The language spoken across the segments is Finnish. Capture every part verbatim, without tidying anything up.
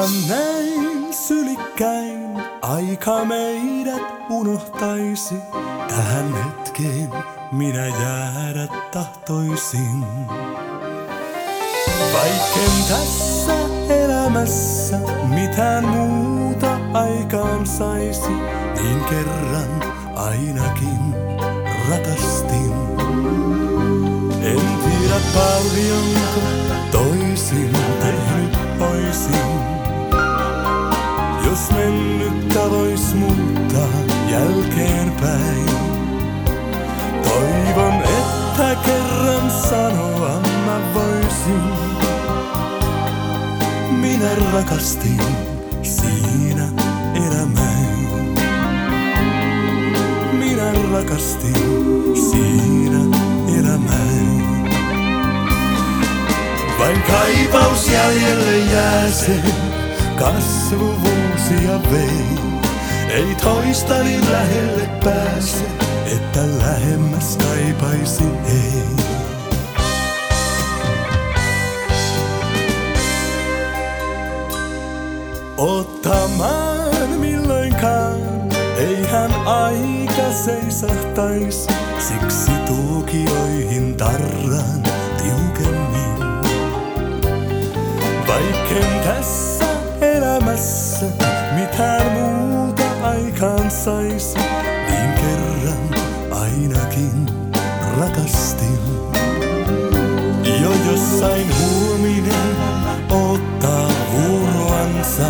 Kumpa näin sylikkäin aika meidät unohtaisi. Tähän hetkeen minä jäädä tahtoisin. Vaikken tässä elämässä mitään muuta aikaan saisi, niin kerran ainakin rakastin. En tiedä paljonko toisin tehnyt oisin, jos mennyttä vois muuttaa jälkeenpäin. Toivon, että kerran sanoa mä voisin. Minä rakastin siinä elämäin. Minä rakastin siinä elämäin. Vain kaipaus jäljelle jää sen, kasvuvuosia vei. Ei toista niin lähelle pääse, että lähemmäs kaipaisi ei. Ottamaan milloinkaan, eihän aika seisahtaisi. Siksi tuokioihin tarraan tiukemmin. Vaikken tässä elämässä mitään muuta aikaan saisi, niin kerran ainakin rakastin. Jo jossain huominen ottaa vuoroansa,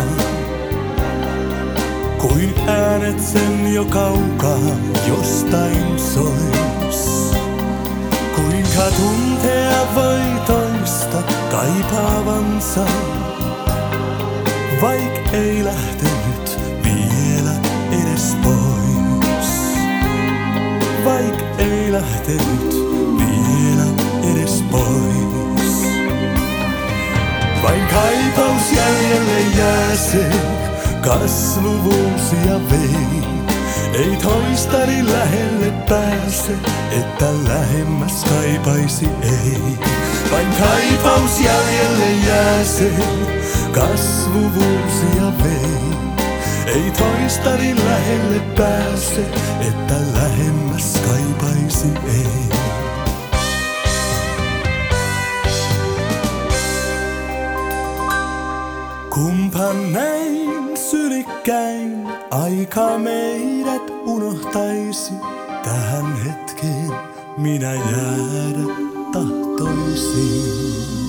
kuin äänet sen jo kaukaa jostain sois. Kuinka tuntea voi toista kaipaavansa, vaik ei lähtenyt vielä edes pois. Vaik ei lähtenyt vielä edes pois. Vain kaipaus jäljelle jää sen, kasvuvuosia vei. Ei toista niin lähelle pääse, että lähemmäs kaipaisi ei. Vain kaipaus jäljelle jää sen, kasvuvuosia vei. Ei toista niin lähelle pääse, että lähemmäs kaipaisi ei. Kumpa näin sylikkäin aika meidät unohtaisi. Tähän hetkeen minä jäädä tahtoisin.